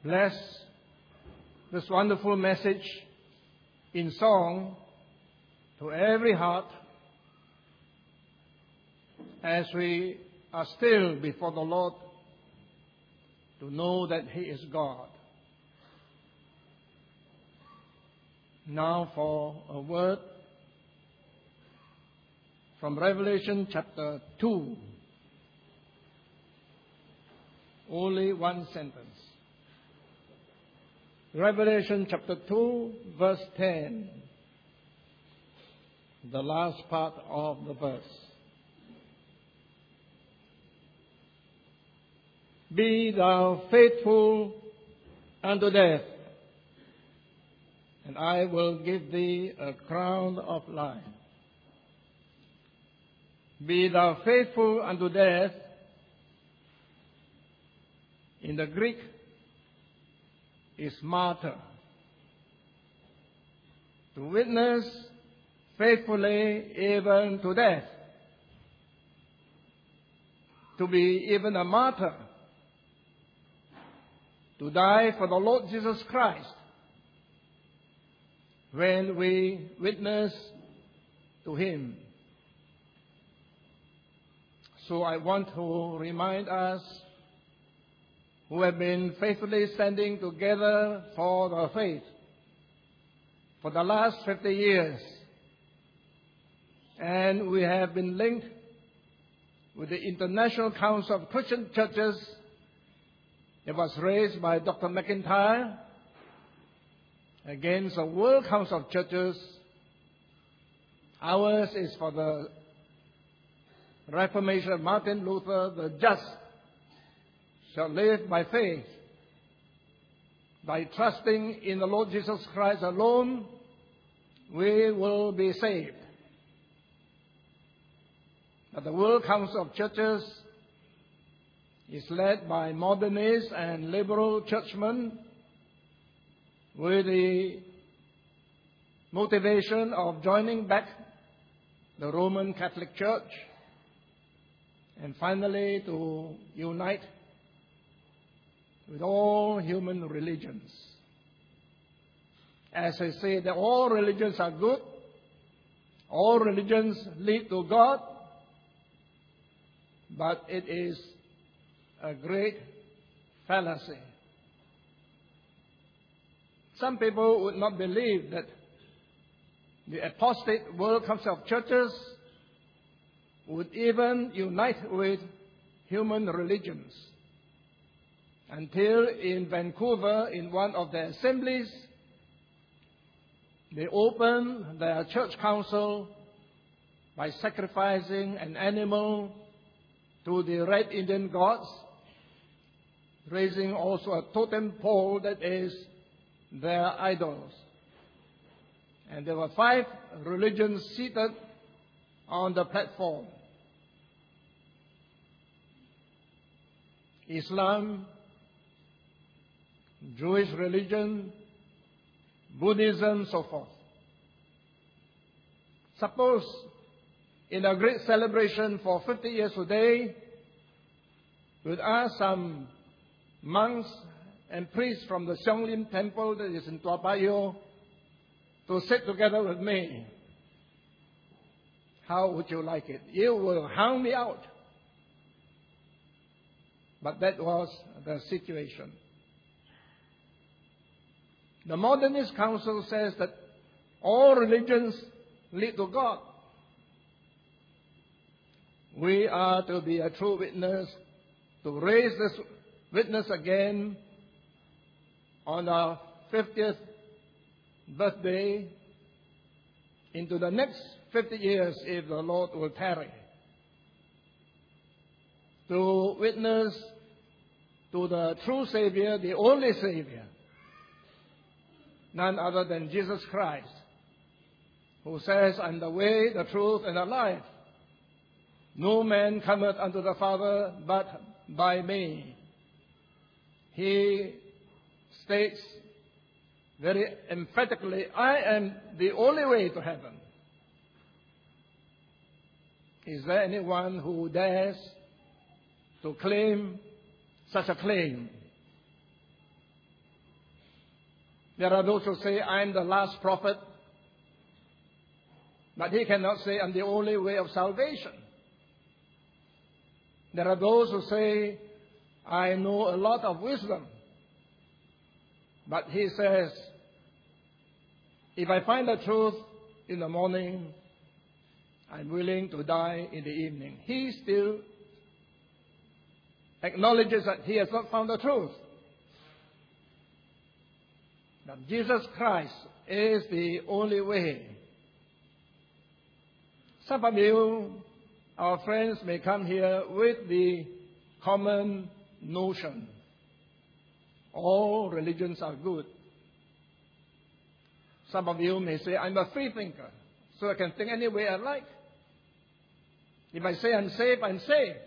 bless this wonderful message in song to every heart as we are still before the Lord to know that He is God. Now for a word from Revelation chapter 2. Only one sentence. Revelation chapter 2, verse 10. The last part of the verse. Be thou faithful unto death, and I will give thee a crown of life. Be thou faithful unto death. In the Greek is martyr. To witness faithfully even to death. To be even a martyr. To die for the Lord Jesus Christ. When we witness to Him. So I want to remind us who have been faithfully standing together for the faith for the last 50 years. And we have been linked with the International Council of Christian Churches. It was raised by Dr. McIntyre against the World Council of Churches. Ours is for the Reformation of Martin Luther, the just shall live by faith, by trusting in the Lord Jesus Christ alone, we will be saved. But the World Council of Churches is led by modernist and liberal churchmen with the motivation of joining back the Roman Catholic Church and finally to unite with all human religions. As I say, that all religions are good, all religions lead to God, but it is a great fallacy. Some people would not believe that the apostate World Council of Churches would even unite with human religions. Until in Vancouver, in one of their assemblies, they opened their church council by sacrificing an animal to the Red Indian gods, raising also a totem pole that is their idols. And there were 5 religions seated on the platform. Islam, Jewish religion, Buddhism, so forth. Suppose in a great celebration for 50 years today, we'd ask some monks and priests from the Siong Lim Temple that is in Toa Payoh to sit together with me. How would you like it? You will hang me out. But that was the situation. The Modernist Council says that all religions lead to God. We are to be a true witness, to raise this witness again on our 50th birthday into the next 50 years if the Lord will tarry. To witness to the true Savior, the only Savior, none other than Jesus Christ, who says, "I'm the way, the truth, and the life. No man cometh unto the Father but by me." He states very emphatically, "I am the only way to heaven." Is there anyone who dares to claim such a claim? There are those who say, I am the last prophet. But he cannot say, I'm the only way of salvation. There are those who say, I know a lot of wisdom. But he says, if I find the truth in the morning, I'm willing to die in the evening. He still acknowledges that he has not found the truth. That Jesus Christ is the only way. Some of you, our friends, may come here with the common notion. All religions are good. Some of you may say, I'm a free thinker, so I can think any way I like. If I say I'm safe, I'm safe.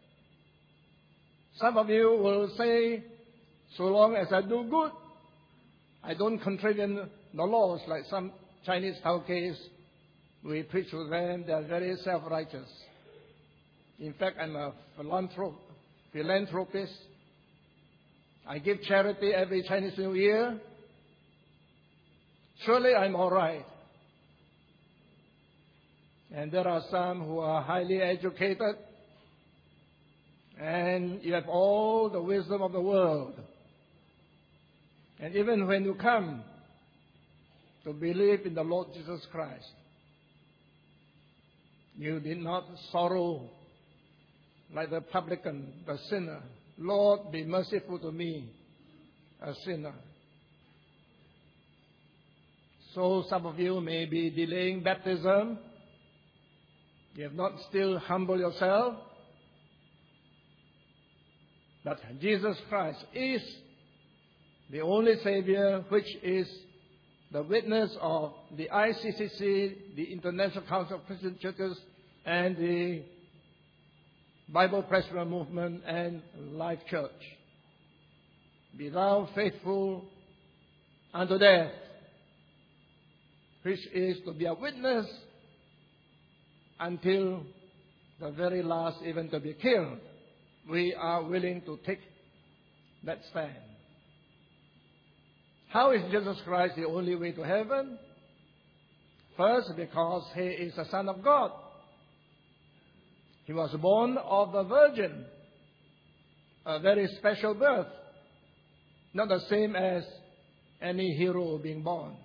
Some of you will say, so long as I do good, I don't contravene the laws like some Chinese Taoists. We preach to them, they are very self-righteous. In fact, I'm a philanthropist. I give charity every Chinese New Year. Surely I'm all right. And there are some who are highly educated, and you have all the wisdom of the world. And even when you come to believe in the Lord Jesus Christ, you did not sorrow like the publican, the sinner. Lord, be merciful to me, a sinner. So some of you may be delaying baptism. You have not still humbled yourself. But Jesus Christ is the only Savior, which is the witness of the ICCC, the International Council of Christian Churches, and the Bible Presbyterian Movement and Life Church. Be thou faithful unto death, which is to be a witness until the very last, even to be killed. We are willing to take that stand. How is Jesus Christ the only way to heaven? First, because he is the Son of God. He was born of the Virgin, a very special birth, not the same as any hero being born.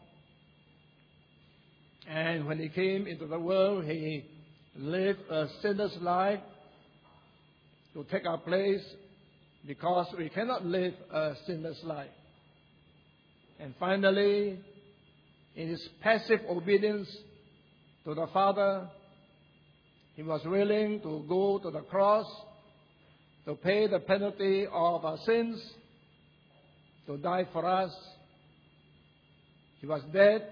And when he came into the world, he lived a sinner's life to take our place, because we cannot live a sinner's life. And finally, in his passive obedience to the Father, he was willing to go to the cross to pay the penalty of our sins, to die for us. He was dead.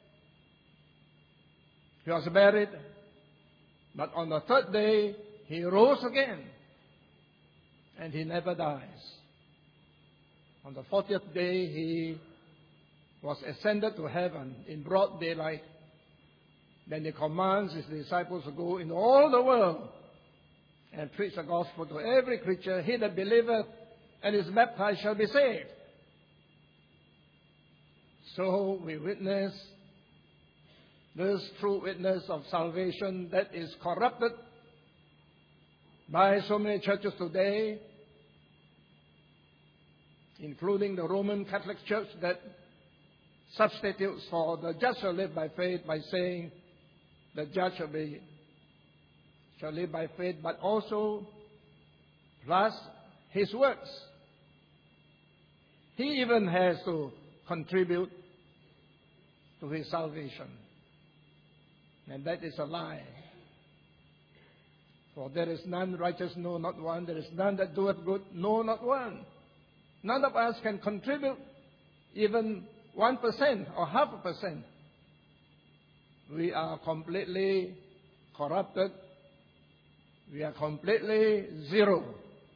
He was buried. But on the third day, he rose again. And he never dies. On the 40th day, he was ascended to heaven in broad daylight. Then he commands his disciples to go into all the world and preach the gospel to every creature. He that believeth and is baptized shall be saved. So we witness this true witness of salvation that is corrupted by so many churches today, including the Roman Catholic Church, that substitutes for the just shall live by faith by saying the just shall live by faith, but also plus his works. He even has to contribute to his salvation. And that is a lie. For there is none righteous, no, not one. There is none that doeth good, no, not one. None of us can contribute even 1% or 0.5%. We are completely corrupted. We are completely zero.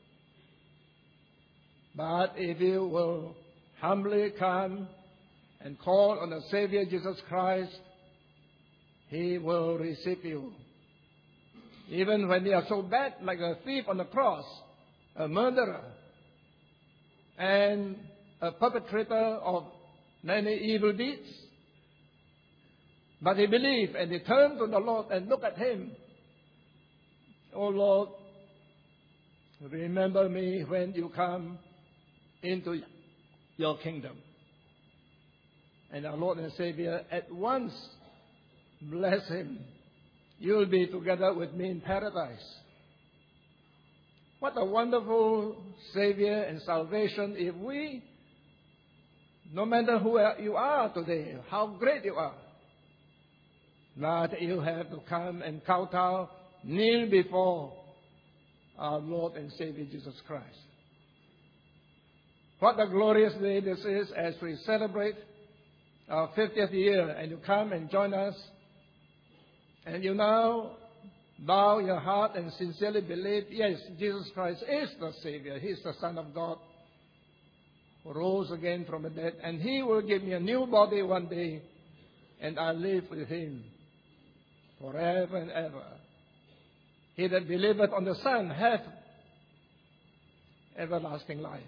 But if you will humbly come and call on the Savior Jesus Christ, he will receive you. Even when you are so bad, like a thief on the cross, a murderer, and a perpetrator of many evil deeds. But he believed and he turned to the Lord and looked at him. Oh Lord, remember me when you come into your kingdom. And our Lord and Savior at once blessed him. You will be together with me in paradise. What a wonderful Savior and salvation if we, no matter who you are today, how great you are, but you have to come and kowtow, kneel before our Lord and Savior Jesus Christ. What a glorious day this is as we celebrate our 50th year, and you come and join us, and you now bow your heart and sincerely believe, yes, Jesus Christ is the Savior. He is the Son of God who rose again from the dead, and He will give me a new body one day, and I'll live with Him forever and ever. He that believeth on the Son hath everlasting life.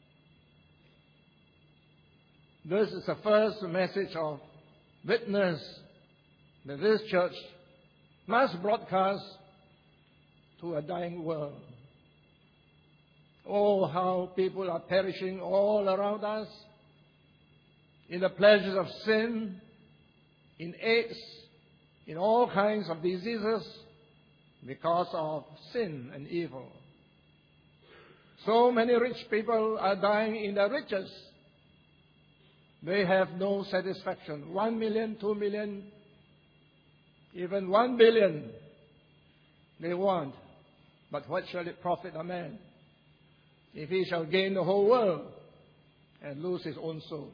This is the first message of witness that this church must broadcast to a dying world. Oh, how people are perishing all around us in the pleasures of sin, in AIDS, in all kinds of diseases because of sin and evil. So many rich people are dying in their riches. They have no satisfaction. 1 million, 2 million, even 1 billion they want. But what shall it profit a man if he shall gain the whole world and lose his own soul?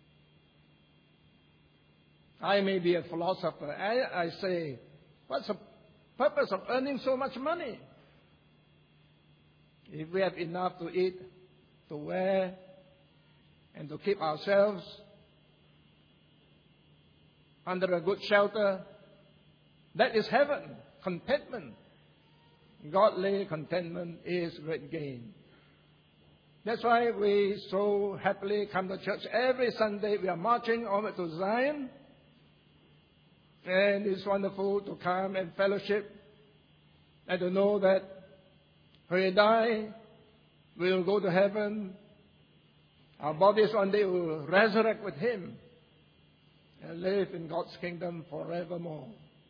I may be a philosopher. I say, what's the purpose of earning so much money? If we have enough to eat, to wear, and to keep ourselves under a good shelter, that is heaven, contentment. Godly contentment is great gain. That's why we so happily come to church every Sunday. We are marching onward to Zion. And it's wonderful to come and fellowship and to know that when we die, we will go to heaven. Our bodies one day will resurrect with Him and live in God's kingdom forevermore.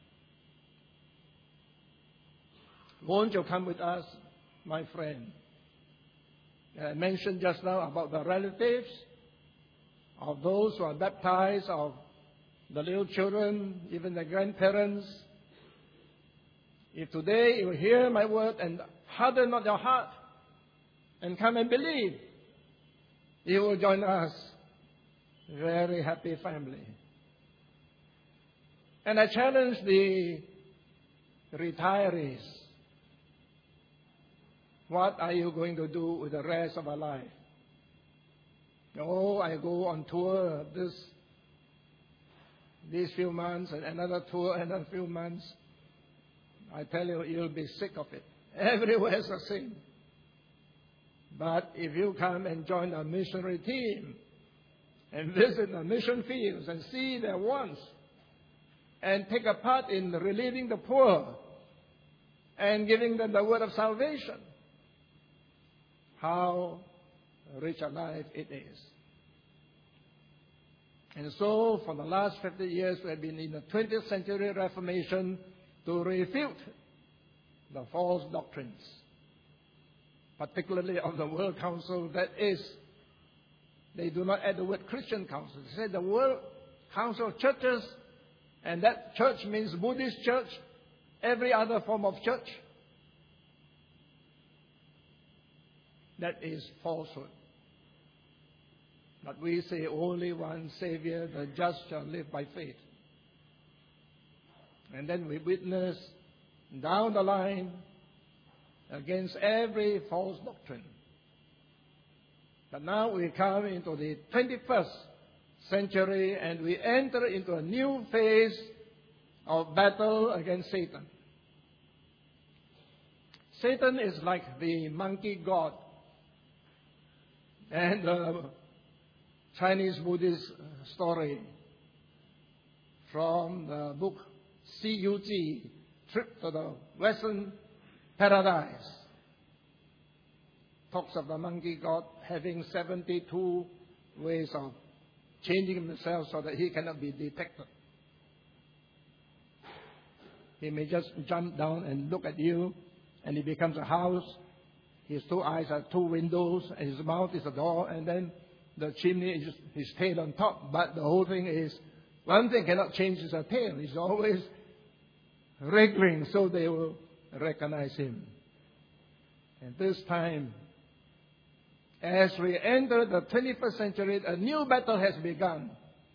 Won't you come with us, my friend? I mentioned just now about the relatives of those who are baptized, of the little children, even the grandparents. If today you hear my word and harden not your heart and come and believe, you will join us, very happy family. And I challenge the retirees. What are you going to do with the rest of our life? Oh, I go on tour these few months and another tour, another few months. I tell you, you'll be sick of it. Everywhere is the same. But if you come and join a missionary team and visit the mission fields and see their wants and take a part in relieving the poor and giving them the word of salvation, how rich a life it is. And so, for the last 50 years, we have been in the 20th century Reformation to refute the false doctrines, particularly of the World Council. That is, they do not add the word Christian Council. They say the World Council of Churches, and that church means Buddhist church, every other form of church. That is falsehood. But we say only one Savior, the just shall live by faith. And then we witness down the line against every false doctrine. But now we come into the 21st century and we enter into a new phase of battle against Satan. Satan is like the monkey god. And Chinese Buddhist story from the book CUG, Trip to the Western Paradise. Talks of the monkey god having 72 ways of changing himself so that he cannot be detected. He may just jump down and look at you, and he becomes a house. His two eyes are two windows, and his mouth is a door, and then the chimney is his tail on top. But the whole thing is, one thing cannot change is a tail. He's always wriggling, so they will recognize him. And this time, as we enter the 21st century, a new battle has begun.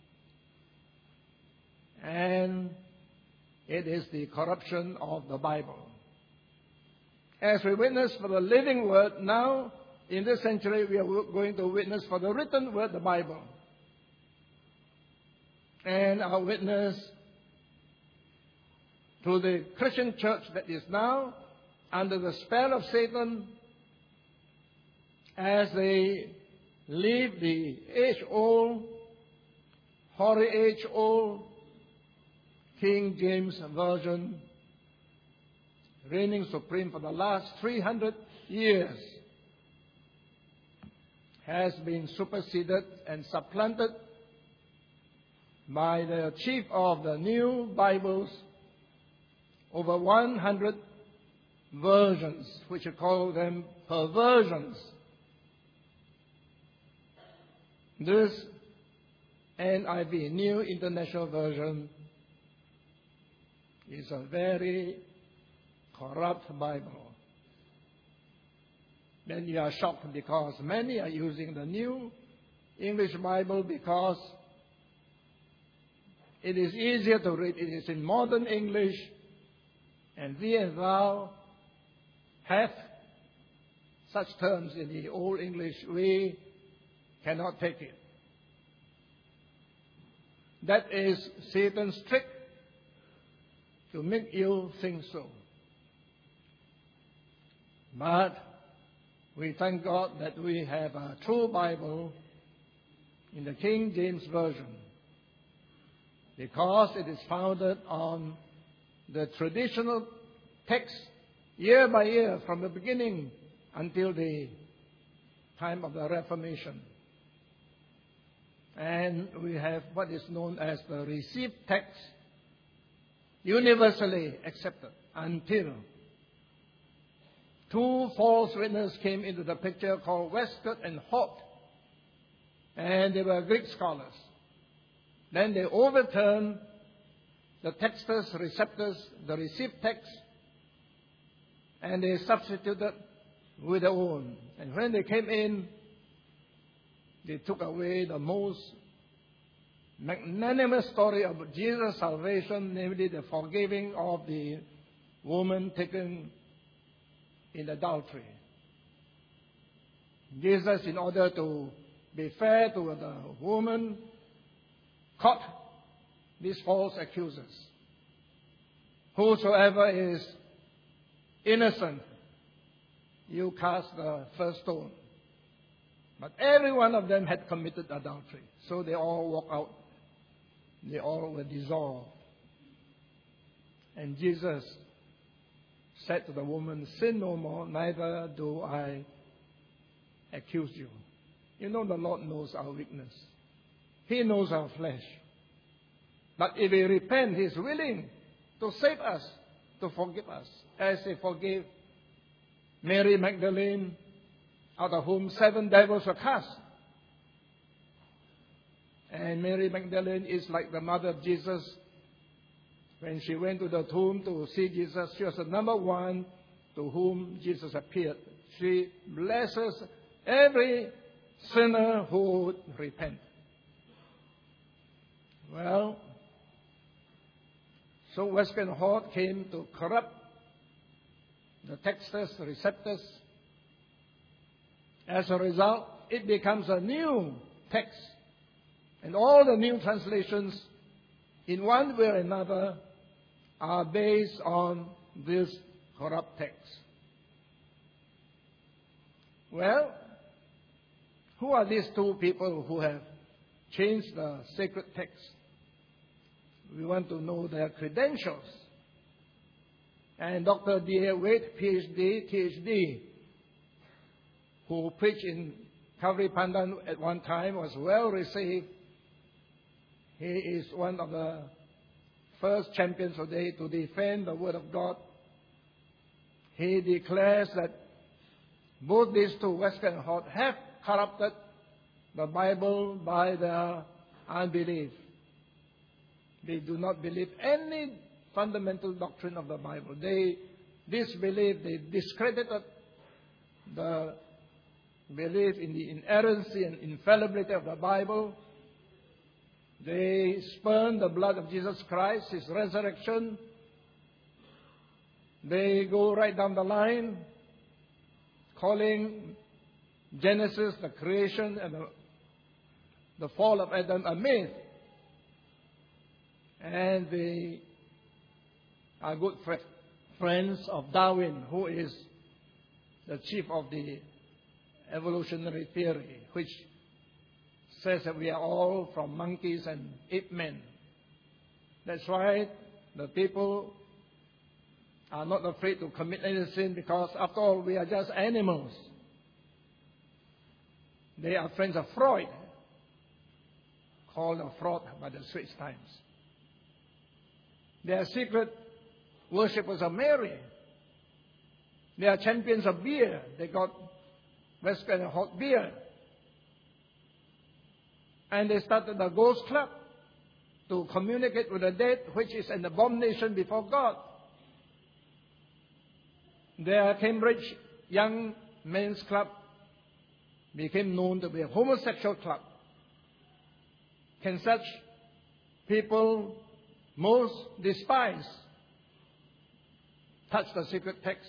And it is the corruption of the Bible. As we witness for the living word, now in this century we are going to witness for the written word, the Bible. And our witness to the Christian church that is now under the spell of Satan as they leave the age-old, hoary age-old King James Version, reigning supreme for the last 300 years, has been superseded and supplanted by the chief of the new Bibles, over 100 versions, which we call them perversions. This NIV, New International Version, is a very corrupt Bible. Then you are shocked because many are using the New English Bible because it is easier to read. It is in modern English, and we and thou have such terms in the Old English. We cannot take it. That is Satan's trick to make you think so. But we thank God that we have a true Bible in the King James Version, because it is founded on the traditional text year by year from the beginning until the time of the Reformation. And we have what is known as the received text, universally accepted, until two false witnesses came into the picture called Westcott and Hort, and they were Greek scholars. Then they overturned the Textus Receptus, the received text, and they substituted with their own. And when they came in, they took away the most magnanimous story of Jesus' salvation, namely the forgiving of the woman taken in adultery. Jesus, in order to be fair to the woman, caught these false accusers. Whosoever is innocent, you cast the first stone. But every one of them had committed adultery. So they all walked out. They all were dissolved. And Jesus said to the woman, "Sin no more, neither do I accuse you." You know, the Lord knows our weakness. He knows our flesh. But if we repent, He is willing to save us, to forgive us, as He forgave Mary Magdalene, out of whom 7 devils were cast. And Mary Magdalene is like the mother of Jesus. When she went to the tomb to see Jesus, she was the number one to whom Jesus appeared. She blesses every sinner who would repent. Well, so Westcott and Hort came to corrupt the Textus Receptus. As a result, it becomes a new text. And all the new translations, in one way or another, are based on this corrupt text. Well, who are these two people who have change the sacred text. We want to know their credentials. And Dr. D.A. Wade, PhD, who preached in Calvary Pandan at one time, was well received. He is one of the first champions today to defend the Word of God. He declares that both these two, Westcott and Hort, have corrupted the Bible by their unbelief. They do not believe any fundamental doctrine of the Bible. They disbelieve, they discredited the belief in the inerrancy and infallibility of the Bible. They spurn the blood of Jesus Christ, His resurrection. They go right down the line, calling Genesis, the creation, and the fall of Adam a myth. And they are good friends of Darwin, who is the chief of the evolutionary theory, which says that we are all from monkeys and ape men. That's right. The people are not afraid to commit any sin because, after all, we are just animals. They are friends of Freud, called a fraud by the Straits Times. They are secret worshippers of Mary. They are champions of beer. They got Westcott and Hort beer. And they started a ghost club to communicate with the dead, which is an abomination before God. Their Cambridge Young Men's Club became known to be a homosexual club. Can such people most despised touch the secret text?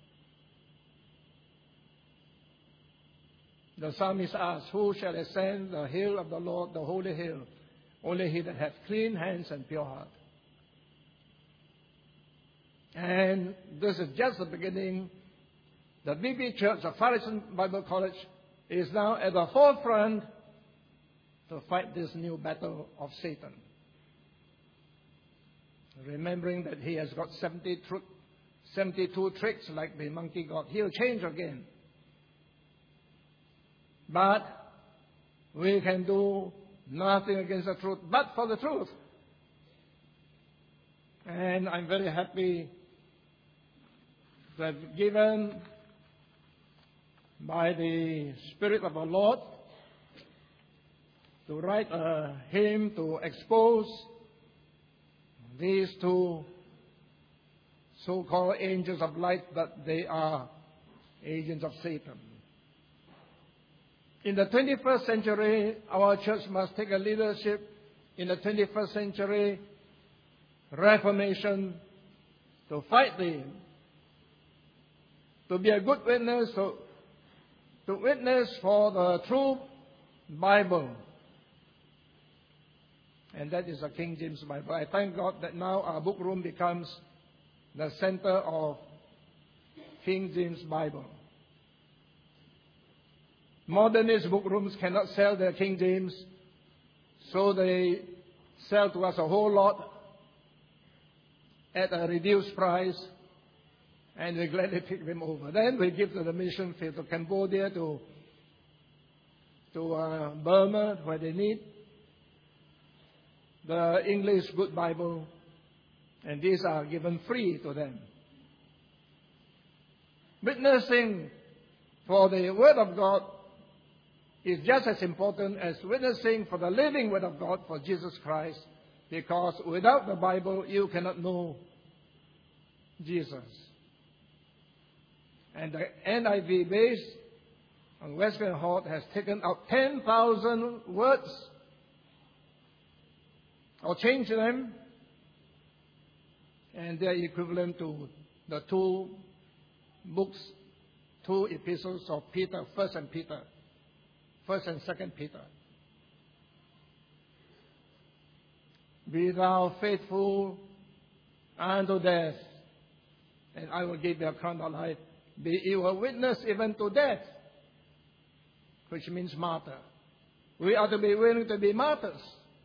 The psalmist asks, "Who shall ascend the hill of the Lord, the holy hill? Only he that hath clean hands and pure heart." And this is just the beginning. The BB Church, the Far Eastern Bible College, is now at the forefront to fight this new battle of Satan. Remembering that he has got 72 tricks like the monkey god. He'll change again. But we can do nothing against the truth but for the truth. And I'm very happy that given by the Spirit of our Lord to write a hymn to expose these two so-called angels of light, that they are agents of Satan. In the 21st century, our church must take a leadership in the 21st century Reformation to fight to be a good witness, to witness for the true Bible. And that is the King James Bible. I thank God that now our book room becomes the center of King James Bible. Modernist book rooms cannot sell their King James, so they sell to us a whole lot at a reduced price, and we gladly pick them over. Then we give to the mission field, to Cambodia, to Burma, where they need the English Good Bible, and these are given free to them. Witnessing for the Word of God is just as important as witnessing for the living Word of God, for Jesus Christ, because without the Bible you cannot know Jesus. And the NIV, based on Westcott and Hort, has taken out 10,000 words or changed them, and they are equivalent to the two books, two epistles of Peter, 1st and 2nd Peter. Be thou faithful unto death, and I will give thee a crown of life. Be you a witness even to death, which means martyr. We are to be willing to be martyrs.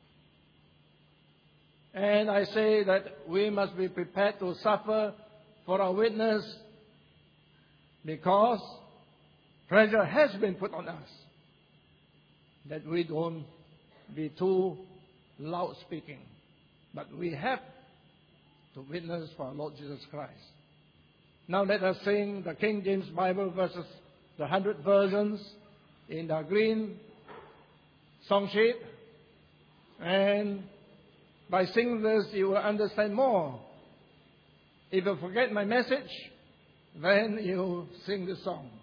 And I say that we must be prepared to suffer for our witness because pressure has been put on us that we don't be too loud speaking. But we have to witness for our Lord Jesus Christ. Now let us sing the King James Bible verses, the 100 versions in the green song sheet. And by singing this, you will understand more. If you forget my message, then you sing the song.